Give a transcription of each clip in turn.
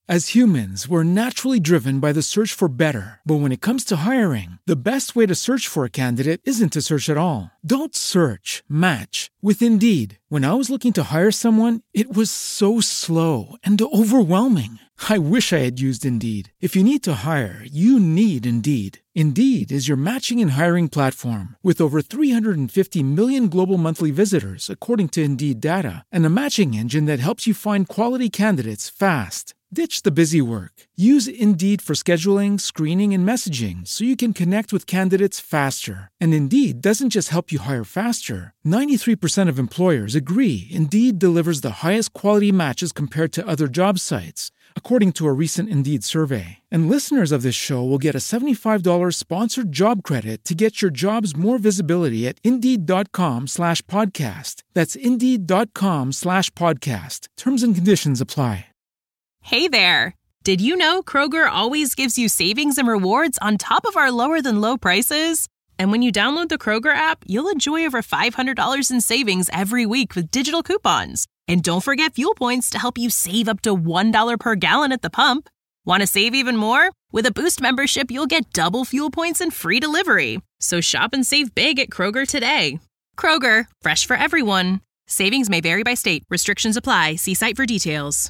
As humans, we're naturally driven by the search for better. But when it comes to hiring, the best way to search for a candidate isn't to search at all. Don't search, match with Indeed. When I was looking to hire someone, it was so slow and overwhelming. I wish I had used Indeed. If you need to hire, you need Indeed. Indeed is your matching and hiring platform with over 350 million global monthly visitors, according to Indeed data, and a matching engine that helps you find quality candidates fast. Ditch the busy work. Use Indeed for scheduling, screening, and messaging so you can connect with candidates faster. And Indeed doesn't just help you hire faster. 93% of employers agree Indeed delivers the highest quality matches compared to other job sites, according to a recent Indeed survey. And listeners of this show will get a $75 sponsored job credit to get your jobs more visibility at Indeed.com/podcast. That's Indeed.com/podcast. Terms and conditions apply. Hey there! Did you know Kroger always gives you savings and rewards on top of our lower-than-low prices? And when you download the Kroger app, you'll enjoy over $500 in savings every week with digital coupons. And don't forget fuel points to help you save up to $1 per gallon at the pump. Want to save even more? With a Boost membership, you'll get double fuel points and free delivery. So shop and save big at Kroger today. Kroger, fresh for everyone. Savings may vary by state. Restrictions apply. See site for details.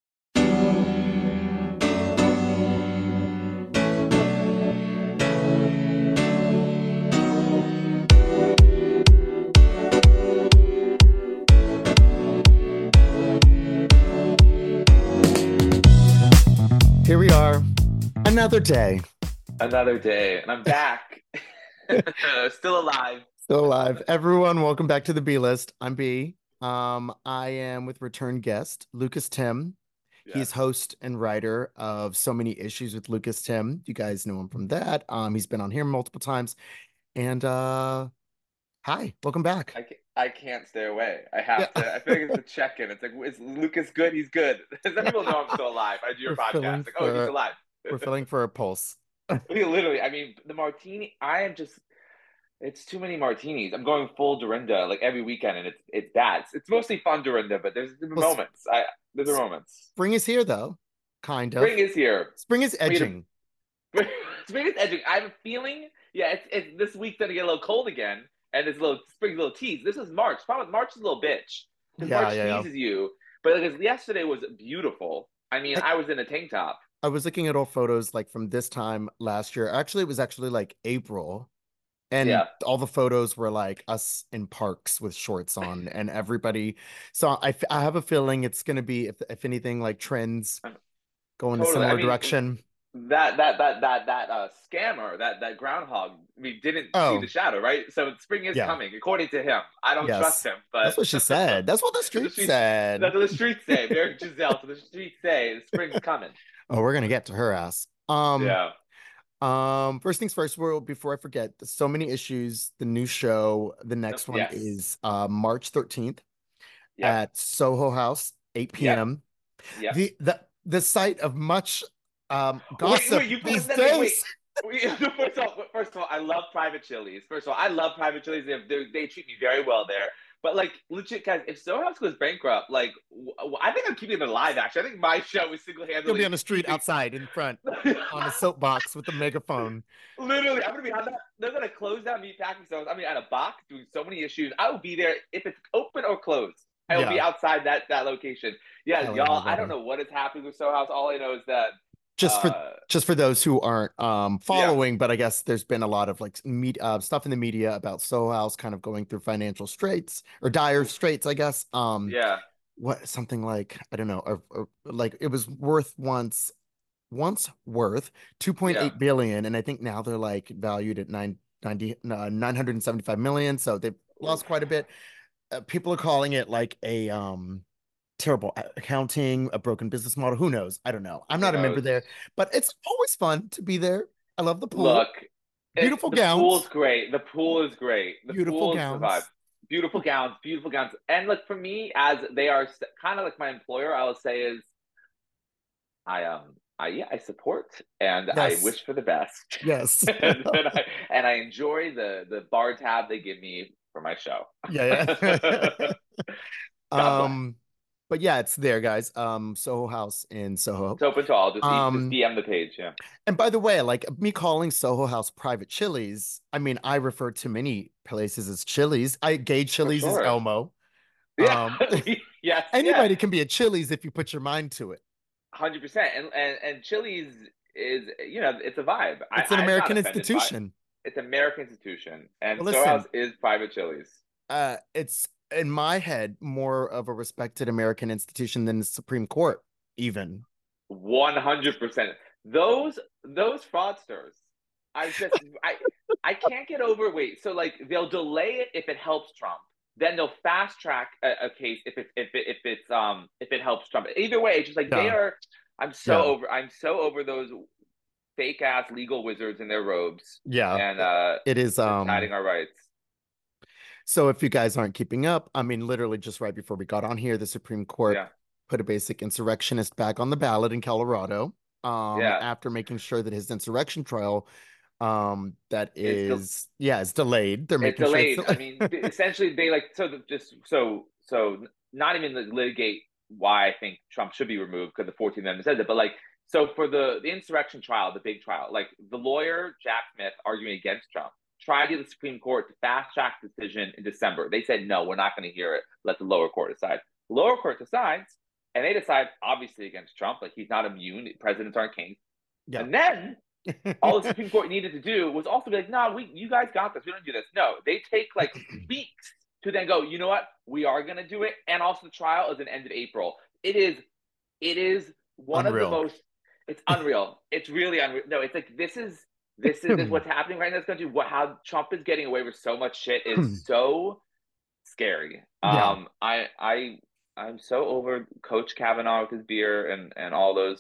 Here we are, another day. Another day, and I'm back. Still alive. Still alive. Everyone, welcome back to the B List. I'm B. I am with return guest, Lucas Timm. Yeah. He's host and writer of So Many Issues with Lucas Timm. You guys know him from that. He's been on here multiple times. And hi, welcome back. I can't stay away. I have to. I feel like it's a check-in. It's like, is Lucas good? He's good. Some people know I'm still alive. I do your podcast. Like, oh, he's alive. We're filling for a pulse. Literally, I mean, the martini, it's too many martinis. I'm going full Dorinda like every weekend, and it's bad. It's mostly fun Dorinda, but there's moments. There's moments. Spring is here, though. Kind of. Spring is here. Spring is edging. Spring is edging. I have a feeling, it's this week's gonna get a little cold again. And it's spring's a little tease. This is March. March is a little bitch. March teases you. But yesterday was beautiful. I mean, I was in a tank top. I was looking at old photos like from this time last year. Actually, it was actually like April. And all the photos were like us in parks with shorts on and everybody. So I have a feeling it's going to be, if anything, like trends go in a similar direction. That scammer, that groundhog, we didn't see the shadow, right? So spring is coming, according to him. I don't trust him, but that's what she said. That's what the streets said. That's what the streets say. They're Giselle, so the streets say the spring's coming. Oh, we're gonna get to her ass. First things first, before I forget, So Many Issues, the new show. The next one is March 13th at Soho House, 8 p.m. The site of much gossip these days. First of all, I love Private Chili's. They treat me very well there. But like, legit, guys, if Soho House goes bankrupt, like, I think I'm keeping it alive. Actually, I think my show is single-handedly. You'll be on the street outside in front on a soapbox with a megaphone. Literally, I'm gonna be on that. They're gonna close down Meatpacking Stones. I'm gonna be at a box doing So Many Issues. I will be there if it's open or closed. I will be outside that location. Yeah, y'all. I don't know what is happening with Soho House. All I know is that. Just for those who aren't following, but I guess there's been a lot of like stuff in the media about Soho House kind of going through financial straits or dire straits, I guess. Something like, I don't know, or like it was once worth 2.8 billion, and I think now they're like valued at 975 million, so they've lost quite a bit. People are calling it like a terrible accounting, a broken business model. Who knows? I don't know. I'm not a member there, but it's always fun to be there. I love the pool. Look, beautiful gowns. The pool's great. The pool is great. Beautiful gowns. Beautiful gowns. And look, for me, as they are kind of like my employer, I will say is, I support and I wish for the best. Yes. and I enjoy the bar tab they give me for my show. But yeah, it's there, guys. Soho House in Soho. It's open to all. Just DM the page. Yeah. And by the way, like me calling Soho House private Chili's, I mean, I refer to many places as Chili's. Gay Chili's is Elmo. Yeah. Yes. Anybody can be a Chili's if you put your mind to it. 100%. And Chili's is, it's a vibe. It's an American institution. It's an American institution. And Soho House is private Chili's. It's, in my head, more of a respected American institution than the Supreme Court, even. 100%. Those fraudsters, I can't get over. Wait, so like they'll delay it if it helps Trump, then they'll fast track a case if it helps Trump. Either way, it's just like they are. I'm so over those fake ass legal wizards in their robes. Yeah, and it is hiding our rights. So if you guys aren't keeping up, I mean, literally just right before we got on here, the Supreme Court put a basic insurrectionist back on the ballot in Colorado. After making sure that his insurrection trial is delayed. They're making delayed. Sure I mean, essentially they not even litigate why I think Trump should be removed because the 14th Amendment says it, but like, so for the insurrection trial, the big trial, like the lawyer Jack Smith arguing against Trump tried to the Supreme Court to fast track the decision in December. They said, no, we're not going to hear it. Let the lower court decide. The lower court decides, and they decide, obviously, against Trump. Like, he's not immune. Presidents aren't kings. Yeah. And then all the Supreme Court needed to do was also be like, no, you guys got this. We don't do this. No, they take like weeks to then go, you know what? We are going to do it. And also the trial is an end of April. It is one unreal. Of the most, it's unreal. It's really unreal. No, it's like, this is what's happening right in this country. How Trump is getting away with so much shit is so scary. Yeah. I'm so over Coach Kavanaugh with his beer and all those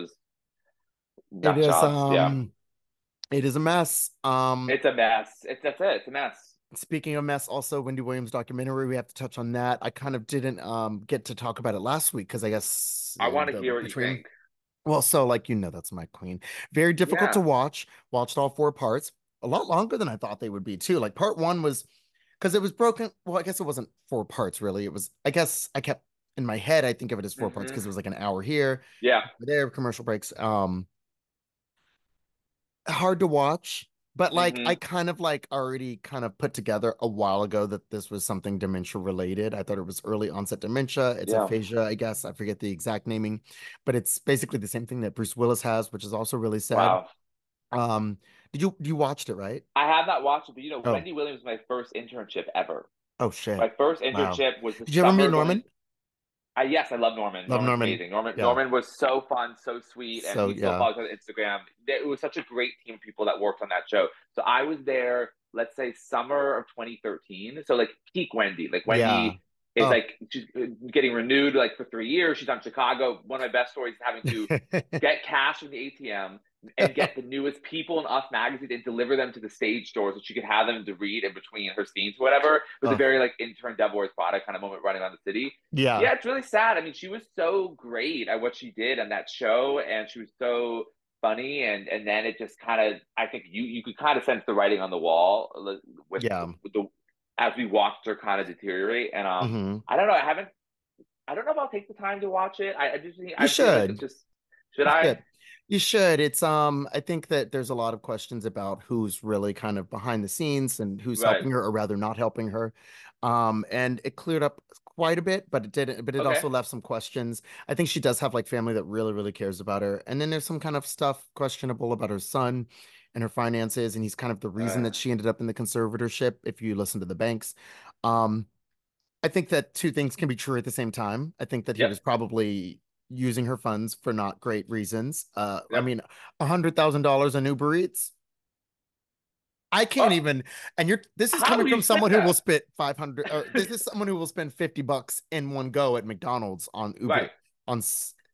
it is jobs. It is a mess. It's a mess. It's a mess. Speaking of mess, also Wendy Williams documentary, we have to touch on that. I kind of didn't get to talk about it last week because I guess I want to hear what you think. Well, so like, that's my queen. Very difficult to watch. Watched all 4 parts. A lot longer than I thought they would be too. Like part 1 was, because it was broken. Well, I guess it wasn't 4 parts really. It was, I guess I kept in my head, I think of it as 4 parts because it was like an hour here. Yeah. There, commercial breaks. Hard to watch. But like, I kind of like already kind of put together a while ago that this was something dementia related. I thought it was early onset dementia. It's aphasia, I guess. I forget the exact naming, but it's basically the same thing that Bruce Willis has, which is also really sad. Wow. You watched it, right? I have not watched it, but Wendy Williams was my first internship ever. Oh shit. My first internship was Did you ever meet Norman? Yes, I love Norman. Norman. Amazing. Norman was so fun, so sweet, and he still follows on Instagram. It was such a great team of people that worked on that show. So I was there, let's say summer of 2013. So like peak Wendy. Like Wendy is like she's getting renewed like for 3 years. She's on Chicago. One of my best stories is having to get cash from the ATM and get the newest People in Us magazine and deliver them to the stage doors so she could have them to read in between her scenes, whatever. It was a very like intern Devil Wears Prada kind of moment running around the city. Yeah, it's really sad. I mean, she was so great at what she did on that show, and she was so funny, and then it just kind of, I think you could kind of sense the writing on the wall with the as we watched her kind of deteriorate. And I don't know, I don't know if I'll take the time to watch it. I just think you should. Should I? You should. It's I think that there's a lot of questions about who's really kind of behind the scenes and who's helping her, or rather not helping her. And it cleared up quite a bit, but it didn't. But it also left some questions. I think she does have like family that really, really cares about her. And then there's some kind of stuff questionable about her son and her finances, and he's kind of the reason that she ended up in the conservatorship. If you listen to the banks, I think that 2 things can be true at the same time. I think that he was probably using her funds for not great reasons. I mean, $100,000 on Uber Eats. I can't even. And this is coming from someone who will spend 500. Or this is someone who will spend $50 in one go at McDonald's on Uber. On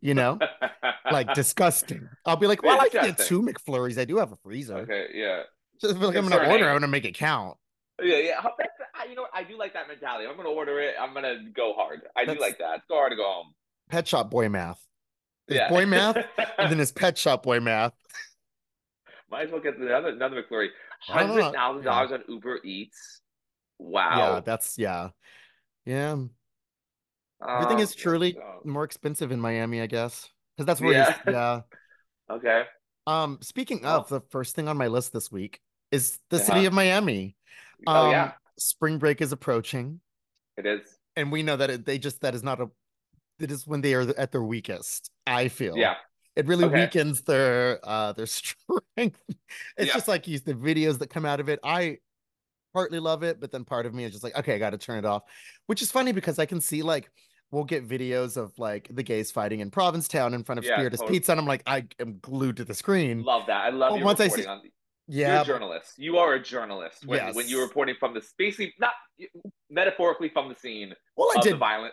like disgusting. I'll be like, well, I can get 2 McFlurries. I do have a freezer. Okay, yeah. Just feel like I'm gonna order. I'm gonna make it count. Yeah. I do like that mentality. If I'm gonna order it, I'm gonna go hard. I do like that. It's go hard to go home. Pet Shop Boy math. There's boy math, and then there's Pet Shop Boy math. Might as well get another McFlurry. $100,000 on Uber Eats. Wow. Yeah, that's yeah. Everything is truly more expensive in Miami, I guess, because that's where he's. Yeah. Okay. Speaking of, the first thing on my list this week is the city of Miami. Oh yeah. Spring break is approaching. It is. And we know that that is not it is when they are at their weakest, I feel. Yeah. It really weakens their strength. It's just like the videos that come out of it. I partly love it, but then part of me is just like, okay, I got to turn it off, which is funny because I can see like we'll get videos of like the gays fighting in Provincetown in front of Spiritus Pizza, and I'm like, I am glued to the screen. Love that. I love you reporting on. Yeah, you're a journalist. You are a journalist when you're reporting from the basically not metaphorically from the scene of the violent.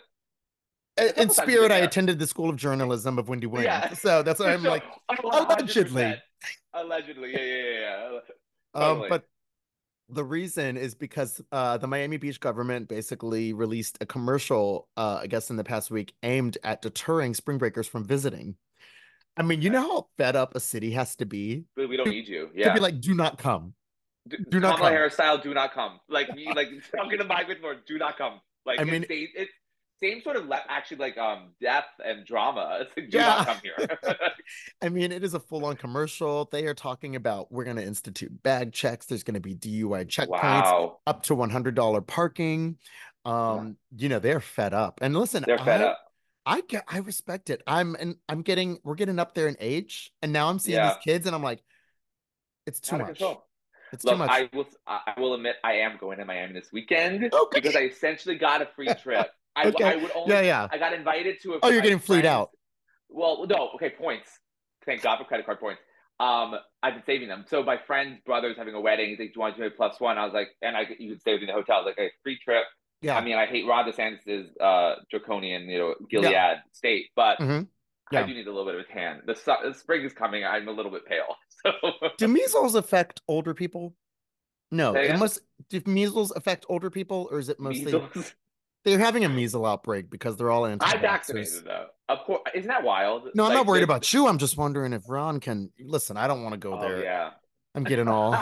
In spirit, I attended the School of Journalism of Wendy Williams, so that's why I'm like, allegedly. Allegedly, yeah. Totally. But the reason is because the Miami Beach government basically released a commercial, I guess in the past week, aimed at deterring spring breakers from visiting. I mean, you know how fed up a city has to be? We don't need you. Yeah. To be like, do not come. Do not come. Harris style, do not come. Like talking to Mike Whitmore, do not come. Like, I mean, it's same sort of actually like depth and drama. It's like, do not come here. I mean, it is a full-on commercial. They are talking about we're going to institute bag checks. There's going to be DUI checkpoints, up to $100 parking. You know, they're fed up. And listen, they're fed up. I respect it. we're getting up there in age, and now I'm seeing these kids, and I'm like, it's too much. It's too much. I will admit I am going to Miami this weekend because I essentially got a free trip. I would only. I got invited to you're getting fleed out. Well, no. Okay, points. Thank God for credit card points. I've been saving them. So my friend's brother's having a wedding. He's like, "Do you want to do a +1?" I was like, you could stay with me in the hotel. I was like, free trip. Yeah. I mean, I hate Ron DeSantis' draconian, Gilead state, but I do need a little bit of a tan. The spring is coming. I'm a little bit pale. So. Do measles affect older people? No, it must. Do measles affect older people, or is it mostly? Measles? They're having a measles outbreak because they're all anti-vaxxers. I'm vaccinated though. Of course, isn't that wild? No, I'm not worried about you. I'm just wondering if Ron can listen. I don't want to go there. Yeah, I'm getting all.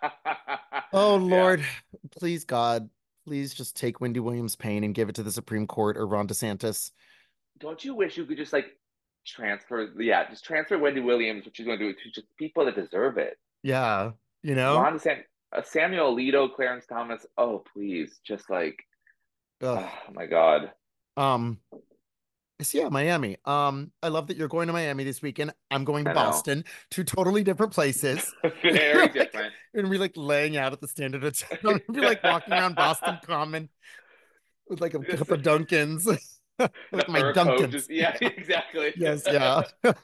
Oh Lord, please God, please just take Wendy Williams' pain and give it to the Supreme Court or Ron DeSantis. Don't you wish you could just transfer? Yeah, just transfer Wendy Williams, what she's going to do, to just people that deserve it. Yeah, you know, Ron DeSantis, Samuel Alito, Clarence Thomas. Oh, please, just like. Oh my God. So yeah, Miami. I love that you're going to Miami this weekend. I'm going to Boston, two totally different places. Very different. We're gonna be like laying out at the Standard Hotel. I'm gonna be like walking around Boston Common with like a cup of Dunkins. Like my Dunkins. Yeah, exactly. Yes, yeah.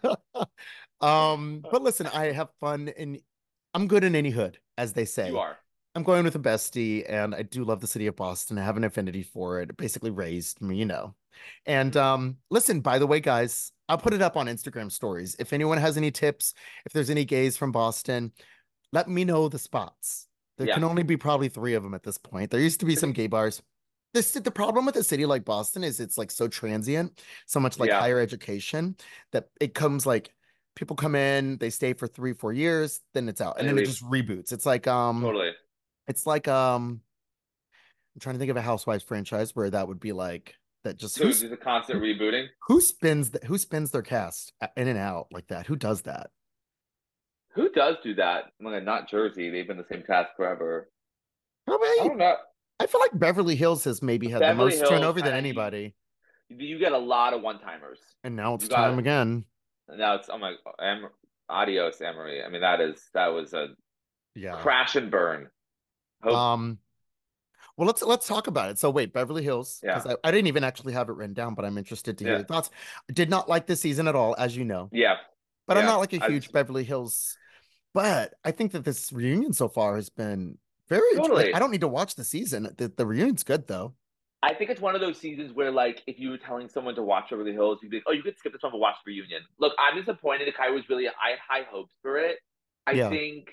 But listen, I have fun and I'm good in any hood, as they say. You are. I'm going with a bestie, and I do love the city of Boston. I have an affinity for it. It basically raised me, And listen, by the way, guys, I'll put it up on Instagram stories. If anyone has any tips, if there's any gays from Boston, let me know the spots. There can only be probably 3 of them at this point. There used to be some gay bars. The problem with a city like Boston is it's like so transient, so much like higher education, that it comes like people come in, they stay for 3-4 years, then it's out, and then it just reboots. It's like totally. It's like I'm trying to think of a Housewives franchise where that would be like that. Just just a constant rebooting. Who spins their cast in and out like that? Who does that? Who does do that? Not Jersey. They've been the same cast forever. Probably. I don't know. I feel like Beverly Hills has maybe had the most turnover than anybody. You get a lot of one-timers. And now it's time again. Now it's adios, Emery. I mean, that was a crash and burn. Well, let's talk about it. So wait, Beverly Hills, because I didn't even actually have it written down, but I'm interested to hear your thoughts. I did not like this season at all, as you know. Yeah. But I'm not like a huge Beverly Hills, but I think that this reunion so far has been very I don't need to watch the season. The reunion's good though. I think it's one of those seasons where, like, if you were telling someone to watch Beverly Hills, you'd be like, "Oh, you could skip this one, but watch the reunion." Look, I'm disappointed. I had high hopes for it. I think.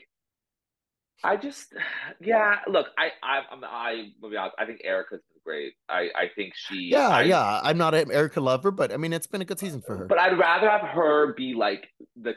Look, will be honest. I think Erica's been great. I think she. I'm not an Erica lover, but I mean, it's been a good season for her. But I'd rather have her be like the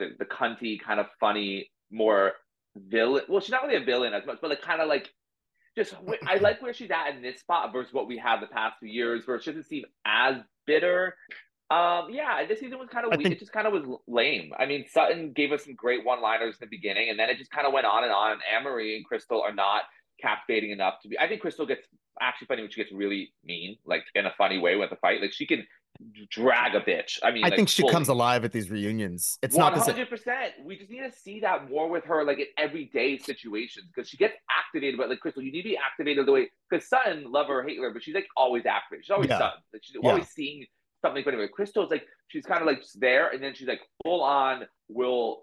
cunty kind of funny, more villain. Well, she's not really a villain as much, but like kind of like I like where she's at in this spot versus what we had the past few years, where she doesn't seem as bitter. Yeah, this season was kind of weak. It just kind of was lame. I mean, Sutton gave us some great one-liners in the beginning, and then it just kind of went on and on. And Anne-Marie and Crystal are not captivating enough to be. I think Crystal gets actually funny when she gets really mean, like in a funny way with the fight. Like she can drag a bitch. I mean, I think she comes alive at these reunions. It's 100%. We just need to see that more with her, like in everyday situations, because she gets activated. But like Crystal, you need to be activated the way, because Sutton, love her or hate her, but she's like always activated. She's always Sutton. Like she's always seeing something funny. But Crystal's like, she's kind of like there, and then she's like full on. We'll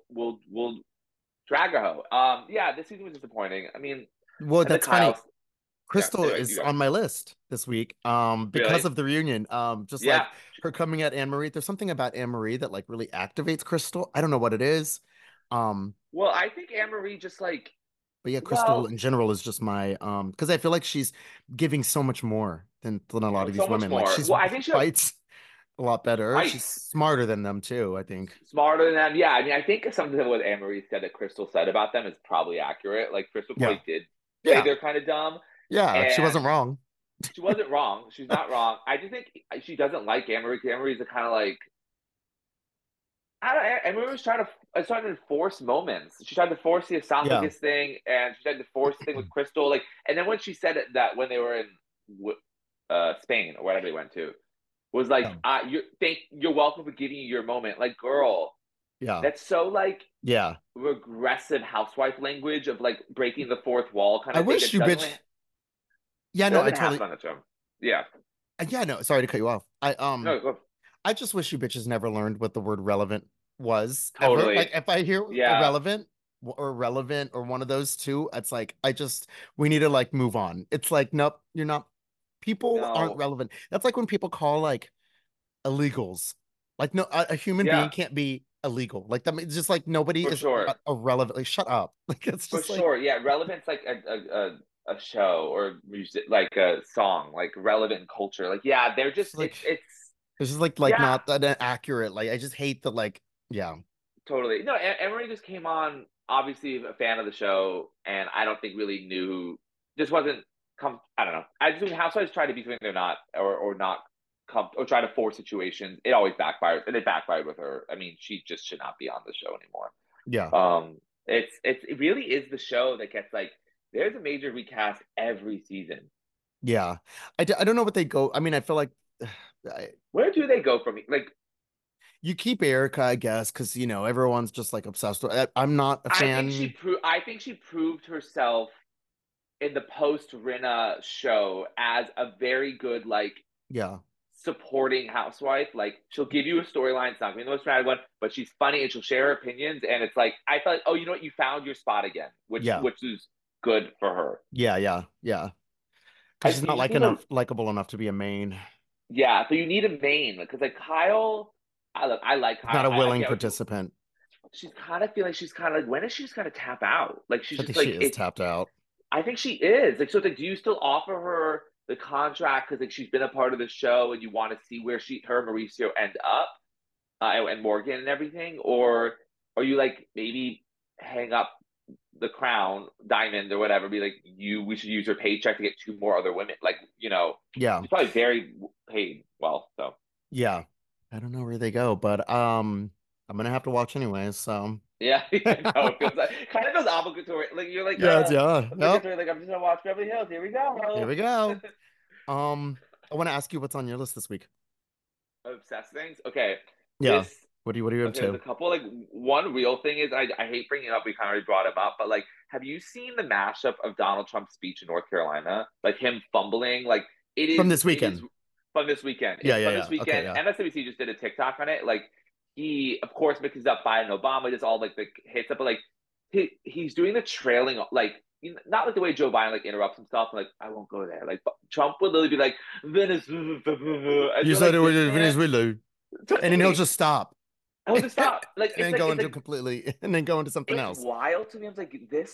drag her hoe. Yeah, this season was disappointing. I mean, well, that's funny. Crystal is on my list this week because of the reunion. Just like her coming at Anne-Marie. There's something about Anne-Marie that like really activates Crystal. I don't know what it is. Well, I think Anne-Marie just like, but yeah, Crystal in general is just my because I feel like she's giving so much more than a lot of these women. Like I think she fights a lot better. She's smarter than them too, I think. Smarter than them, yeah. I mean, I think something what Anne-Marie said that Crystal said about them is probably accurate. Like Crystal probably did say they're kind of dumb. Yeah, and she wasn't wrong. She wasn't wrong. She's not wrong. I just think she doesn't like Anne-Marie. Anne-Marie's a kind of like, Anne-Marie was trying to force moments. She tried to force the esophagus thing, and she tried to force the thing with Crystal. Like, and then when she said that when they were in Spain or whatever they went to, was like, you're welcome for giving you your moment. Like, girl, that's so like regressive housewife language of like breaking the fourth wall kind of thing. I wish you bitch. Yeah, no, I totally. Yeah. Yeah, no, sorry to cut you off. No, I just wish you bitches never learned what the word relevant was. Totally. Ever. Like if I hear irrelevant or relevant or one of those two, it's like we need to like move on. It's like, nope, you're not. People aren't relevant. That's like when people call like illegals. Like no, a human being can't be illegal. Like that, it's just like nobody is irrelevant. Like shut up. Like it's just Yeah, relevant's like a show or music, like a song, like relevant culture. Like they're just like, it's just like not that accurate. Like I just hate that. Like totally. No, Anne-Marie just came on, obviously a fan of the show, and I don't think really knew. Just wasn't I don't know. I just think Housewives try to be something they're not, or not come, or try to force situations. It always backfires, and it backfired with her. I mean, she just should not be on the show anymore. Yeah. It really is the show that gets like, there's a major recast every season. Yeah. I don't know what they go. I mean, I feel like where do they go from? Like, you keep Erica, I guess, because everyone's just like obsessed with. I'm not a fan. I think she proved herself in the post Rinna show as a very good supporting housewife. Like, she'll give you a storyline. It's not going to be the most dramatic one, but she's funny and she'll share her opinions. And it's like, I felt like, oh, you know what? You found your spot again, which is good for her. Yeah. Because she's not likable enough to be a main. Yeah, so you need a main, because like Kyle, I like Kyle. Not a willing participant. She's kind of feeling she's kind of like, when is she just going to tap out? Like she's just like, she is tapped out. I think she is. Like, so it's like, do you still offer her the contract because like she's been a part of the show and you want to see where her and Mauricio end up, and Morgan and everything, or are you like maybe hang up the crown, diamond or whatever, be like, we should use her paycheck to get 2 more other women, like she's probably very paid well, so I don't know where they go, but I'm gonna have to watch anyway, so yeah. No, it feels like, kind of feels obligatory, like you're like like I'm just gonna watch Beverly Hills. Here we go. I want to ask you what's on your list this week. Obsessed things. Okay. What are you up to? There's a couple, like, one real thing is, I hate bringing it up, we kind of already brought him up, but like, have you seen the mashup of Donald Trump's speech in North Carolina? Like him fumbling, like it is from this weekend. From this weekend. This weekend. Okay, MSNBC just did a TikTok on it. Like, he of course mixes up Biden and Obama, just all like the hits up, but like he's doing the trailing, like not like the way Joe Biden like interrupts himself and like, I won't go there. Like Trump would literally be like, Venezuela. You said it was Venezuela. And then he'll just stop. I'll just stop. Like, and then go into completely, and then go into something else. Wild to me. I'm like,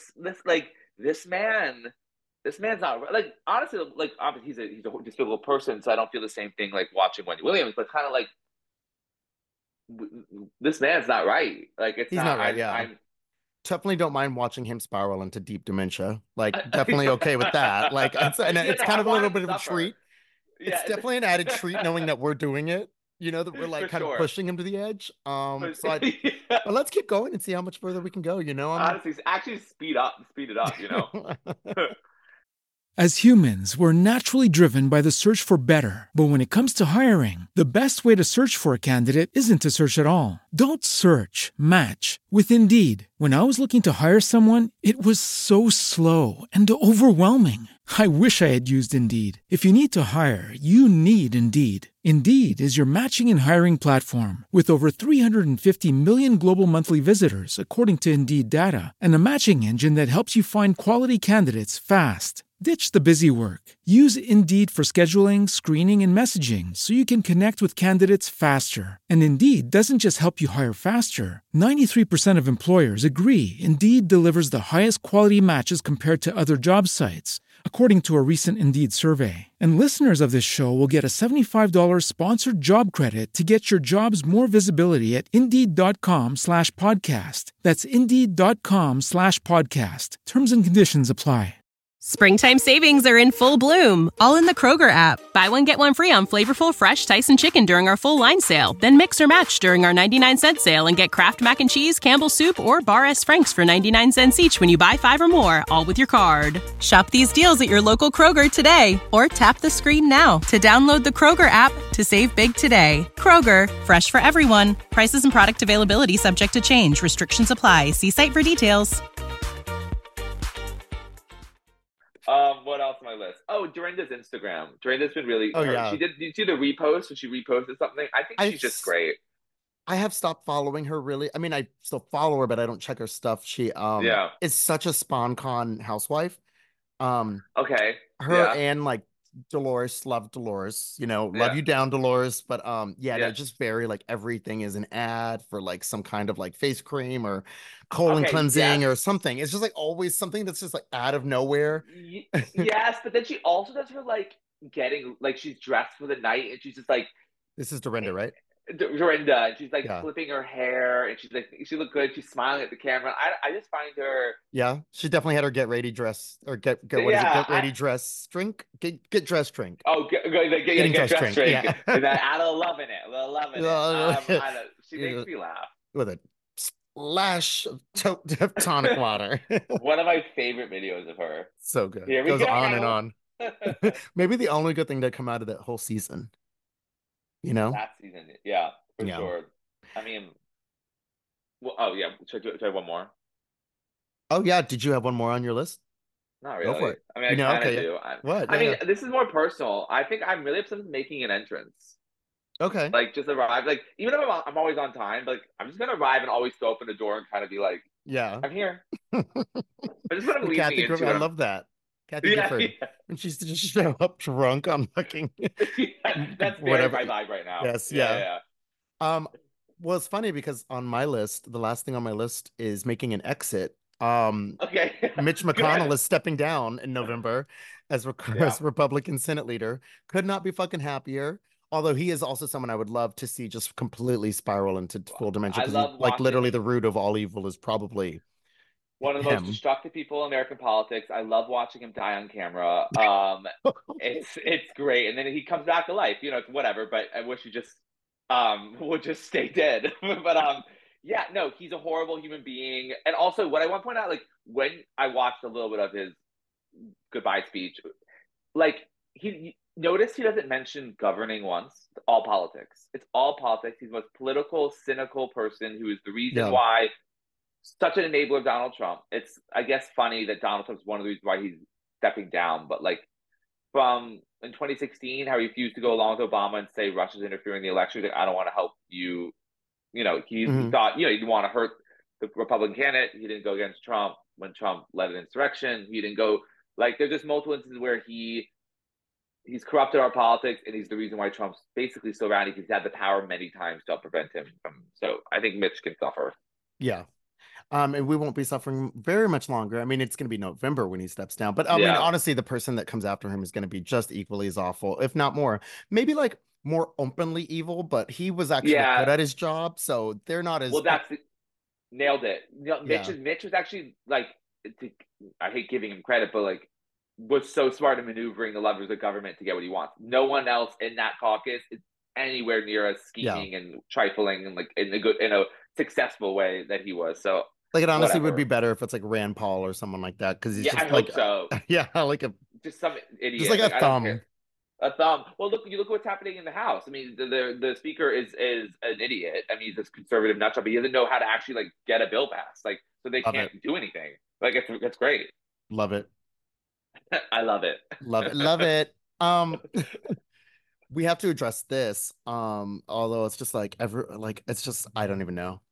this man's not, like, honestly, like, obviously he's a despicable person, so I don't feel the same thing like watching Wendy Williams, but kind of like, this man's not right. Like, he's not right. definitely don't mind watching him spiral into deep dementia. Like, definitely okay with that. Like, it's kind of a little bit of a treat. Yeah, it's definitely an added treat knowing that we're doing it. That we're like kind of pushing him to the edge. But let's keep going and see how much further we can go. Honestly, actually speed it up. As humans, we're naturally driven by the search for better. But when it comes to hiring, the best way to search for a candidate isn't to search at all. Don't search, match with Indeed. When I was looking to hire someone, it was so slow and overwhelming. I wish I had used Indeed. If you need to hire, you need Indeed. Indeed is your matching and hiring platform with over 350 million global monthly visitors, according to Indeed data, and a matching engine that helps you find quality candidates fast. Ditch the busy work. Use Indeed for scheduling, screening, and messaging so you can connect with candidates faster. And Indeed doesn't just help you hire faster. 93% of employers agree Indeed delivers the highest quality matches compared to other job sites, according to a recent Indeed survey. And listeners of this show will get a $75 sponsored job credit to get your jobs more visibility at Indeed.com/podcast. That's Indeed.com/podcast. Terms and conditions apply. Springtime savings are in full bloom, all in the Kroger app. Buy one, get one free on flavorful, fresh Tyson chicken during our full line sale. Then mix or match during our 99-cent sale and get Kraft Mac and Cheese, Campbell's Soup, or Bar S. Frank's for 99 cents each when you buy 5 or more, all with your card. Shop these deals at your local Kroger today, or tap the screen now to download the Kroger app to save big today. Kroger, fresh for everyone. Prices and product availability subject to change. Restrictions apply. See site for details. What else on my list? Oh, Dorinda's Instagram. Dorinda's been really. Yeah. Did you see the repost when she reposted something? I think she's just great. I have stopped following her really. I mean, I still follow her, but I don't check her stuff. She is such a SpawnCon housewife. Okay. Her and like Dolores, love Dolores, love you down, Dolores. But they're just very like everything is an ad for like some kind of like face cream or colon cleansing or something. It's just like always something that's just like out of nowhere. Yes, but then she also does her like getting like she's dressed for the night and she's just like, this is Dorinda, right? Dorinda, and she's like flipping her hair and she's like, she looked good, she's smiling at the camera. I just find her, she definitely had her get ready dress or get ready dress drink, get dress drink. Get dress drink. Yeah. Add a love in it, she makes me laugh with a splash of tonic water. One of my favorite videos of her. So good. It goes on and on. Maybe the only good thing to come out of that whole season. That season, for sure. I mean, should I have one more? Oh yeah, did you have one more on your list? Not really. Go for it. I mean, I kind of do. What? I mean, this is more personal. I think I'm really upset with making an entrance. Okay. Like, just arrive. Like, even if I'm always on time, like, I'm just gonna arrive and always throw open the door and kind of be like, I'm here. But just want to leave me into I love that. Kathy Gifford. And she's just show up drunk on fucking that's very my vibe right now. Yes, yeah. Well, it's funny because on my list, the last thing on my list is making an exit. Mitch McConnell is stepping down in November as Republican Senate leader. Could not be fucking happier. Although he is also someone I would love to see just completely spiral into full dementia. Like literally the root of all evil is probably one of the most destructive people in American politics. I love watching him die on camera. It's great. And then he comes back to life. It's whatever, but I wish he just would just stay dead. But he's a horrible human being. And also what I want to point out, like when I watched a little bit of his goodbye speech, like notice he doesn't mention governing once. It's all politics. It's all politics. He's the most political, cynical person who is the reason why such an enabler of Donald Trump. It's, I guess, funny that Donald Trump's one of the reasons why he's stepping down. But like from in 2016, how he refused to go along with Obama and say Russia's interfering in the election. He's like, I don't want to help you. He thought, he didn't want to hurt the Republican candidate. He didn't go against Trump when Trump led an insurrection. He didn't go, like, there's just multiple instances where he's corrupted our politics, and he's the reason why Trump's basically still around. He's had the power many times to prevent him from. So I think Mitch can suffer. Yeah. And we won't be suffering very much longer. I mean, it's going to be November when he steps down. But I mean, honestly, the person that comes after him is going to be just equally as awful, if not more. Maybe like more openly evil, but he was actually good at his job. So they're not as... Well, nailed it. Mitch was actually like, I hate giving him credit, but like was so smart in maneuvering the levers of the government to get what he wants. No one else in that caucus is anywhere near as scheming and trifling and like in a successful way that he was. So like it honestly would be better if it's like Rand Paul or someone like that, because he's just I hope so. Like just some idiot, just like a thumb. A thumb. Well, look what's happening in the House. I mean, the speaker is an idiot. I mean, he's this conservative nutshell, but he doesn't know how to actually like get a bill passed. Like, so they can't do anything. Like, it's great. Love it. I love it. Love it. We have to address this. Although it's just like it's just I don't even know.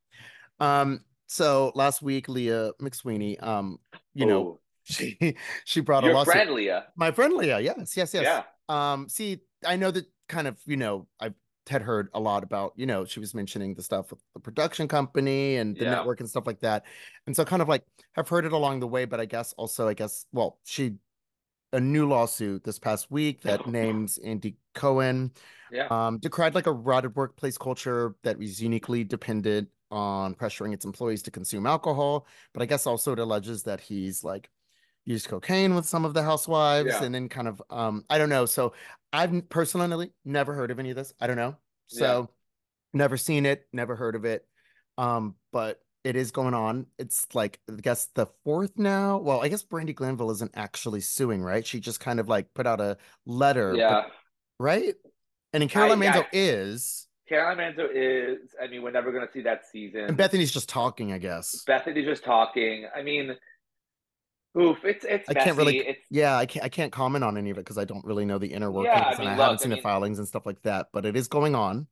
So last week, Leah McSweeney, you know, she brought Your a lawsuit. friend Leah. My friend Leah, yes. Yeah. See, I know that kind of, I had heard a lot about, she was mentioning the stuff with the production company and the network and stuff like that. And so kind of like have heard it along the way, but I guess, well, a new lawsuit this past week that names Andy Cohen, decried like a rotted workplace culture that was uniquely dependent on pressuring its employees to consume alcohol. But I guess also it alleges that he's like used cocaine with some of the housewives and then kind of, I don't know. So I've personally never heard of any of this. I don't know. So never seen it, never heard of it. But it is going on. It's like, I guess the fourth now. Well, I guess Brandi Glanville isn't actually suing, right? She just kind of like put out a letter. Yeah. Right? And then Caroline Manzo is. Caroline Manzo is. I mean, we're never going to see that season. And Bethany's just talking, I guess. Bethany's just talking. I mean, oof, it's messy. Can't really. I can't comment on any of it because I don't really know the inner workings and I haven't seen the filings and stuff like that. But it is going on.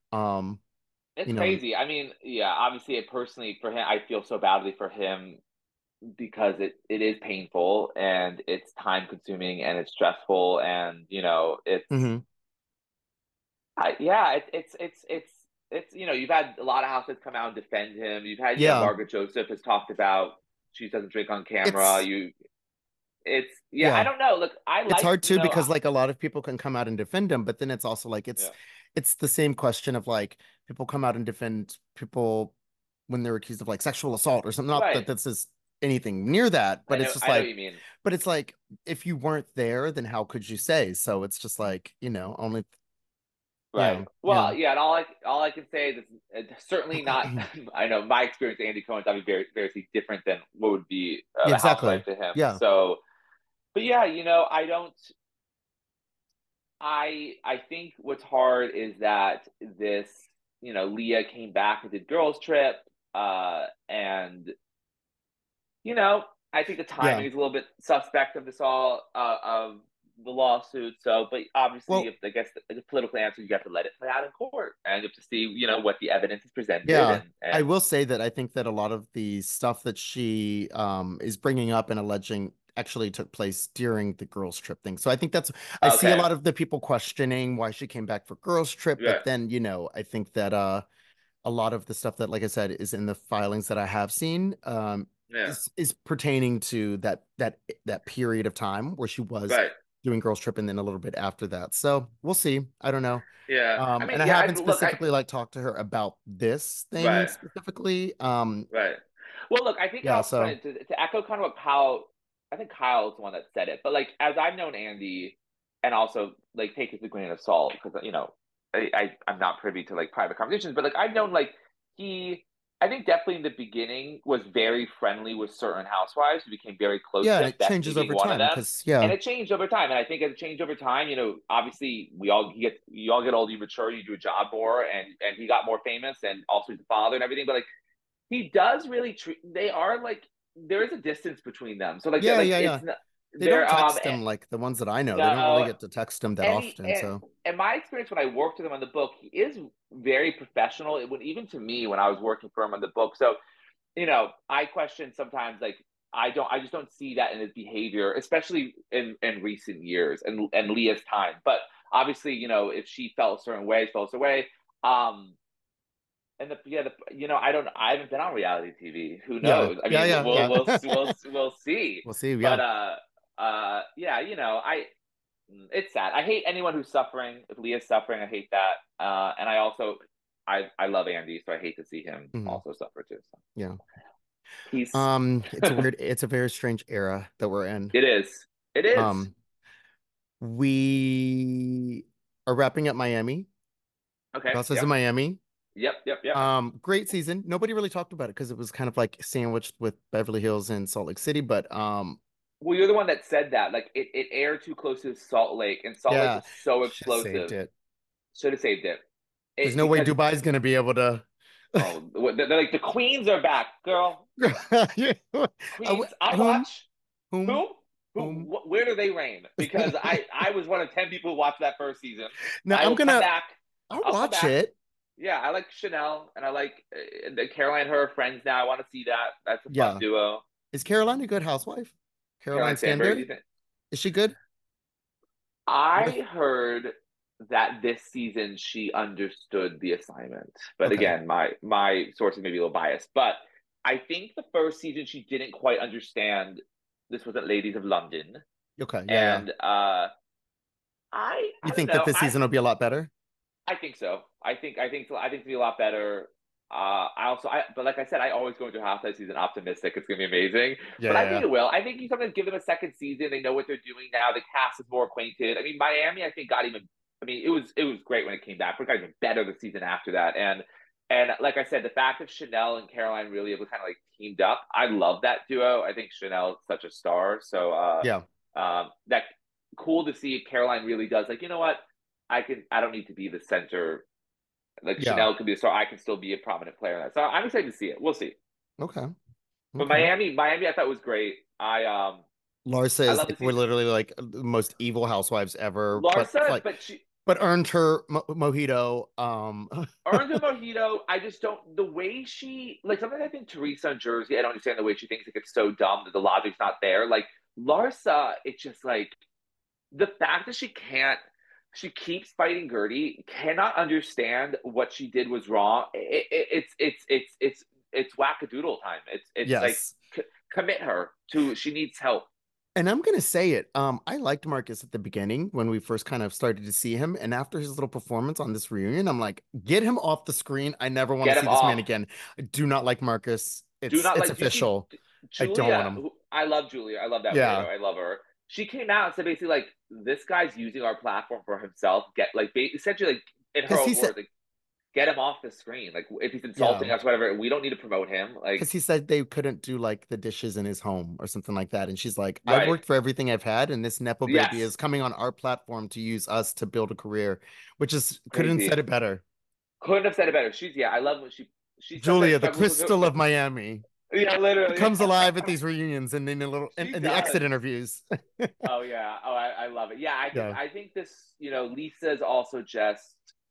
It's crazy. I mean, obviously, personally for him, I feel so badly for him because it is painful and it's time consuming and it's stressful and it's. Mm-hmm. It's you've had a lot of houses come out and defend him. You've had Margaret Joseph has talked about she doesn't drink on camera. I don't know. Look, it's hard too because like a lot of people can come out and defend him, but then it's also like it's the same question of like people come out and defend people when they're accused of like sexual assault or something. Not that this is anything near that, but it's just like, but it's like if you weren't there, then how could you say? So it's just like only. Right. Well, and all I can say is it's certainly not. I know my experience with Andy Cohen is obviously very, very different than what would be exactly to him. Yeah. So, but I don't. I think what's hard is that this, Leah came back and did Girls Trip, and I think the timing is a little bit suspect of this all of the lawsuit. So, but obviously, I guess the political answer, you have to let it play out in court, and you have to see, what the evidence is presented. Yeah, and I will say that I think that a lot of the stuff that she is bringing up and alleging actually took place during the Girls Trip thing. So I think I see a lot of the people questioning why she came back for Girls Trip, but then I think that a lot of the stuff that, like I said, is in the filings that I have seen is pertaining to that period of time where she was doing Girls Trip and then a little bit after that. So we'll see. I don't know. Yeah. I haven't specifically talked to her about this thing specifically. Right. Well, look, I think to echo kind of how I think Kyle's the one that said it, but like as I've known Andy, and also like take it with a grain of salt because I'm not privy to like private conversations, but like I've known I think definitely in the beginning was very friendly with certain housewives who became very close. Yeah, it changes over time. And it changed over time. And I think as it changed over time, obviously you all get older, you mature, you do a job more, and he got more famous, and also he's a father and everything. But like he does really they are like there is a distance between them. So like it's not, they don't text him like the ones that I know. They don't really get to text him that often. And my experience when I worked with him on the book, he is very professional. Even to me when I was working for him on the book. So, I question sometimes like I just don't see that in his behavior, especially in recent years and Leah's time. But obviously, if she felt a certain way, she felt a certain way. And I haven't been on reality TV. Who knows? We'll see. We'll see. Yeah. But it's sad. I hate anyone who's suffering. If Leah's suffering, I hate that. And I also I love Andy, so I hate to see him also suffer too. So. Yeah. Peace. It's a very strange era that we're in. It is. It is. We are wrapping up Miami. Okay. Housewives in Miami. Yep. Great season. Nobody really talked about it because it was kind of like sandwiched with Beverly Hills and Salt Lake City, but well, you're the one that said that. Like it aired too close to Salt Lake, and Salt Lake was so explosive. Should have saved it. There's no way Dubai's gonna be able to. Oh, they're like the Queens are back, girl. Queens, I'll watch. Whom? Where do they reign? Because I was one of 10 people who watched that first season. No, I'll watch it. Yeah, I like Chanel, and I like Caroline. Her friends now. I want to see that. That's a fun duo. Is Caroline a good housewife? Caroline Stanbury? Is she good? I heard that this season she understood the assignment, but again, my sources may be a little biased. But I think the first season she didn't quite understand. This wasn't Ladies of London. Okay, yeah. And you think that this season will be a lot better? I think so. I think it'll be a lot better. But like I said, I always go into Housewives season optimistic. It's gonna be amazing. I think it will. I think you sometimes give them a second season. They know what they're doing now. The cast is more acquainted. I mean, Miami, I think got even. I mean, it was great when it came back, but it got even better the season after that. And like I said, the fact that Chanel and Caroline really kind of like teamed up, I love that duo. I think Chanel's such a star. So that cool to see Caroline really does like, you know what? I don't need to be the center. Like Chanel can be a star. I can still be a prominent player in that. So I'm excited to see it. We'll see. Okay. But Miami I thought was great. Larsa is we're literally like the most evil housewives ever. Larsa, but earned her mojito. Earned her mojito. I just don't. The way she like sometimes I think Teresa in Jersey. I don't understand the way she thinks like it's so dumb that the logic's not there. Like Larsa, it's just like the fact that she can't. She keeps fighting Gertie. Cannot understand what she did was wrong. It's wackadoodle time. It's like commit her to. She needs help. And I'm gonna say it. I liked Marcus at the beginning when we first kind of started to see him, and after his little performance on this reunion, I'm like, get him off the screen. I never want to see this man again. I do not like Marcus. It's official. Julia, I don't want him. I love Julia. I love that widow. I love her. She came out and said basically like, this guy's using our platform for himself. Get like essentially like in her own words, like get him off the screen. Like if he's insulting us, whatever, we don't need to promote him. Like because he said they couldn't do like the dishes in his home or something like that. And she's like, I've worked for everything I've had, and this Nepo baby is coming on our platform to use us to build a career, which is couldn't have said it better. Couldn't have said it better. She's I love when she's Julia, the crystal of Miami. Yeah, literally comes alive at these reunions and in the exit interviews. Oh yeah, I love it. Yeah, I think this, Lisa is also just,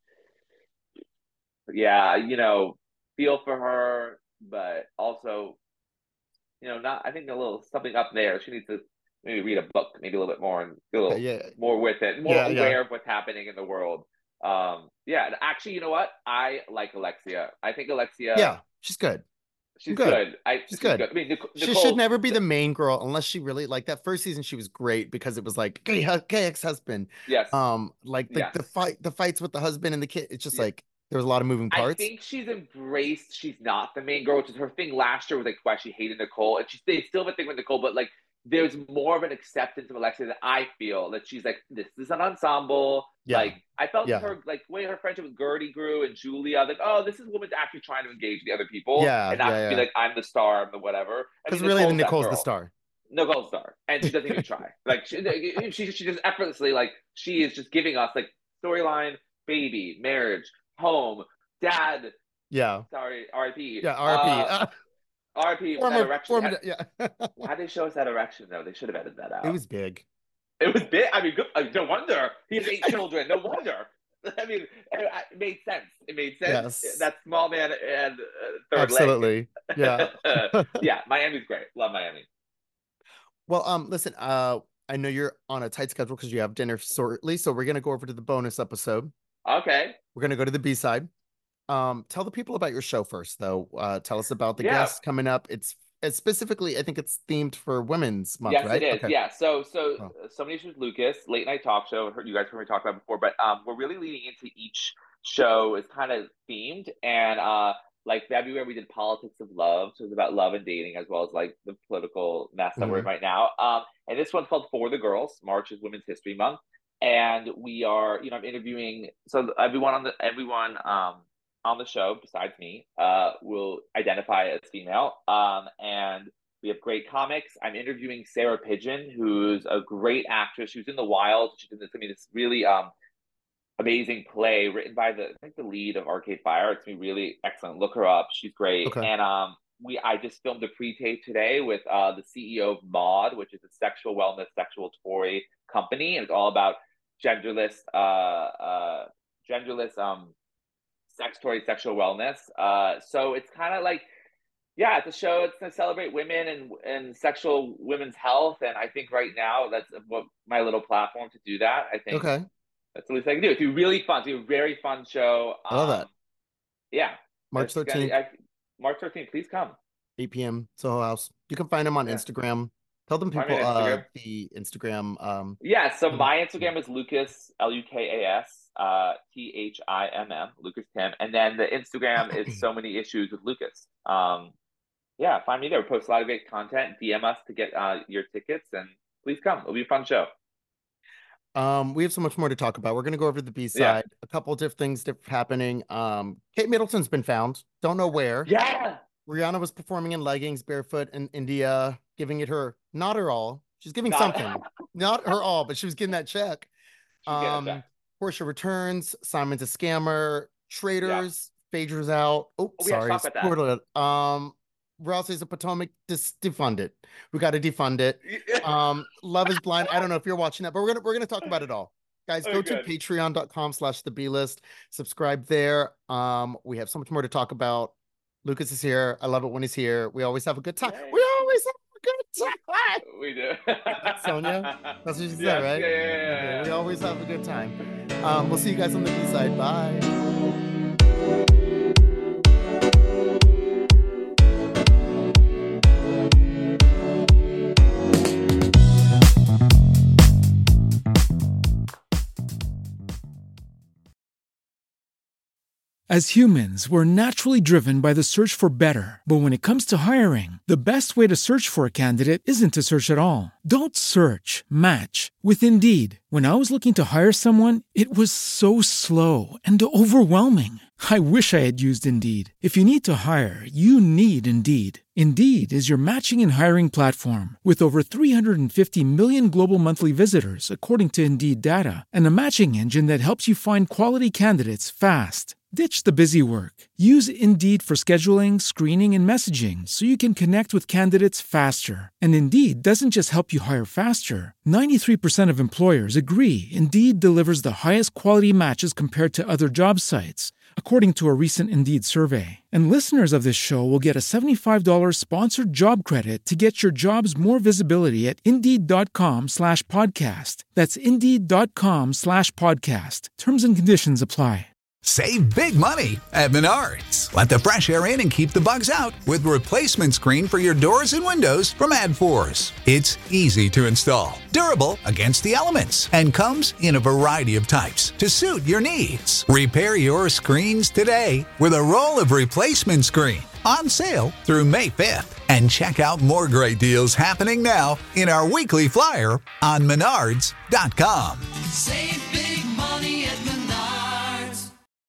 feel for her, but also, not. I think a little something up there. She needs to maybe read a book, maybe a little bit more and be a little more with it, more aware of what's happening in the world. Actually, you know what? I like Alexia. I think Alexia. Yeah, she's good. She's good. She's good. I mean, Nicole, she should never be the main girl unless she really like that first season. She was great because it was like gay ex-husband. Yes. The fights with the husband and the kid. It's just like there was a lot of moving parts. I think she's embraced. She's not the main girl, which is her thing last year was like why she hated Nicole, and they still have a thing with Nicole, but like there's more of an acceptance of Alexia that I feel that she's like, this is an ensemble. Yeah. Like I felt her like the way her friendship with Gertie grew and Julia, like, oh, this is a woman actually trying to engage the other people. Yeah. And not be like, I'm the star, I'm the whatever. Because really Nicole's the star. Nicole's the star. And she doesn't even try. Like she just effortlessly, like she is just giving us like storyline, baby, marriage, home, dad. Yeah. Sorry, R.I.P. Yeah, R.I.P. RP that erection. Why'd they show us that erection though? They should have edited that out. It was big. It was big. I mean, no wonder he has 8 children. No wonder. I mean, it made sense. It made sense. Yes. That small man and third Absolutely. leg. Yeah. Yeah. Miami's great. Love Miami. Well, listen. I know you're on a tight schedule because you have dinner shortly, so we're gonna go over to the bonus episode. Okay. We're gonna go to the B-side. Tell the people about your show first, though. Tell us about the guests coming up. It's specifically, I think it's themed for Women's Month, right? Yes, it is. Okay. Yeah. So Somebody with Lucas, late night talk show. You guys heard me talk about it before, but we're really leaning into each show is kind of themed, and like February we did Politics of Love, so it was about love and dating as well as like the political mess that we're in right now. And this one's called For the Girls. March is Women's History Month, and we are, I'm interviewing, so everyone on the show besides me will identify as female, and we have great comics. I'm interviewing Sarah Pigeon, who's a great actress. She was in The Wild. She's in this really amazing play written by the lead of Arcade Fire. It's gonna be really excellent. Look her up. She's great. Okay. And I just filmed a pre-tape today with the CEO of Maude, which is a sexual wellness, sexual toy company, and it's all about genderless sex toy, sexual wellness. So it's kind of like, yeah, it's a show. It's going to celebrate women and sexual women's health. And I think right now that's what my little platform to do that. I think that's the least I can do. It's really fun. It's a very fun show. I love that. Yeah. March 13th. March 13th, please come. 8 p.m. Soho House. You can find them on Instagram. Tell them people the Instagram. Yeah, so my Instagram is Lucas, Lukas, Thimm, Lucas Tim. And then the Instagram is So Many Issues with Lucas. Yeah, find me there. We post a lot of great content. DM us to get your tickets, and please come. It'll be a fun show. We have so much more to talk about. We're going to go over to the B side. Yeah. A couple of different things happening. Kate Middleton's been found. Don't know where. Yeah. Rihanna was performing in leggings, barefoot in India, giving it not her all. She's giving something. Not her all, but she was getting that check. Portia returns. Simon's a scammer. Traders. Phaedra's out. Oh, sorry. Rousey's a Potomac. Defund it. We got to defund it. Love is Blind. I don't know if you're watching that, but we're gonna talk about it all. Guys, go to patreon.com/thebelist. Subscribe there. We have so much more to talk about. Lucas is here. I love it when he's here. We always have a good time. Yay. We always have a good time. We do. Sonia? That's what she said, right? Yeah. Okay, we always have a good time. We'll see you guys on the B side. Bye. As humans, we're naturally driven by the search for better. But when it comes to hiring, the best way to search for a candidate isn't to search at all. Don't search, match with Indeed. When I was looking to hire someone, it was so slow and overwhelming. I wish I had used Indeed. If you need to hire, you need Indeed. Indeed is your matching and hiring platform with over 350 million global monthly visitors, according to Indeed data, and a matching engine that helps you find quality candidates fast. Ditch the busy work. Use Indeed for scheduling, screening, and messaging so you can connect with candidates faster. And Indeed doesn't just help you hire faster. 93% of employers agree Indeed delivers the highest quality matches compared to other job sites, according to a recent Indeed survey. And listeners of this show will get a $75 sponsored job credit to get your jobs more visibility at Indeed.com/podcast. That's Indeed.com/podcast. Terms and conditions apply. Save big money at Menards. Let the fresh air in and keep the bugs out with replacement screen for your doors and windows from AdForce. It's easy to install, durable against the elements, and comes in a variety of types to suit your needs. Repair your screens today with a roll of replacement screen on sale through May 5th. And check out more great deals happening now in our weekly flyer on Menards.com. Save